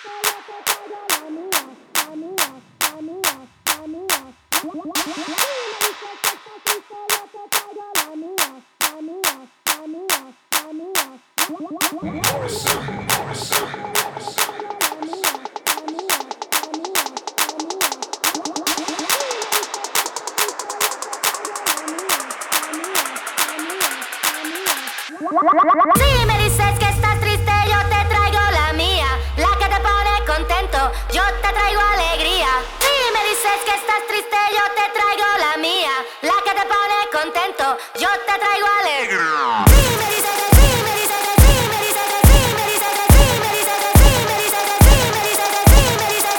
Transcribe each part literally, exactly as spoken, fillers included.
Si me dices que estás triste, yo te traigo la mía, la que te pone contento, yo te traigo alegría. Si me dices que estás triste, yo te traigo la mía, la que te pone contento, yo te traigo alegría. Si me dices, si me dices, si me dices, si me dices, si me dices, si me dices, si me dices, si me dices,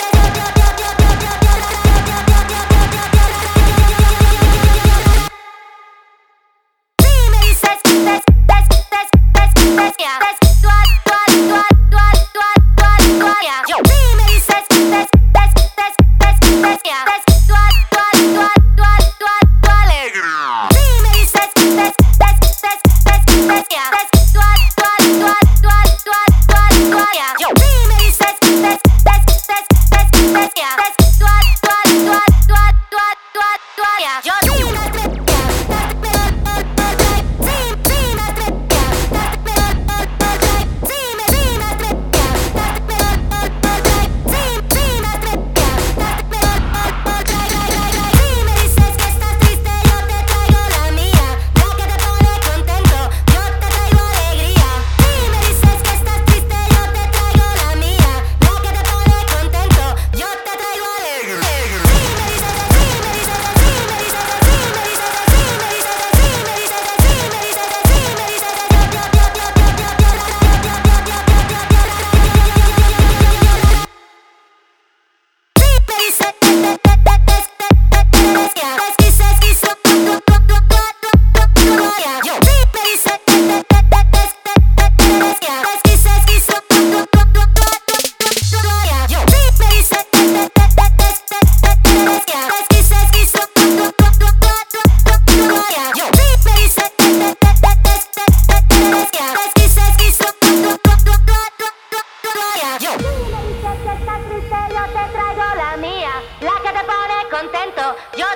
contento, yo